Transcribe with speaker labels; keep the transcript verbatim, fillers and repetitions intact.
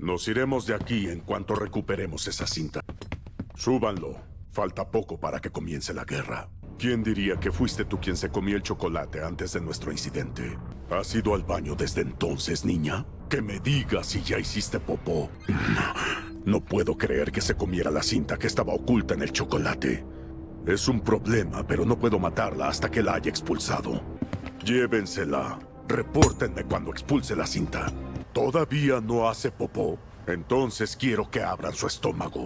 Speaker 1: Nos iremos de aquí en cuanto recuperemos esa cinta. Súbanlo. Falta poco para que comience la guerra. ¿Quién diría que fuiste tú quien se comió el chocolate antes de nuestro incidente? ¿Has ido al baño desde entonces, niña? Que me digas si ya hiciste popó. No puedo creer que se comiera la cinta que estaba oculta en el chocolate. Es un problema, pero no puedo matarla hasta que la haya expulsado. Llévensela. Repórtenme cuando expulse la cinta. ¿Todavía no hace popó? Entonces quiero que abran su estómago.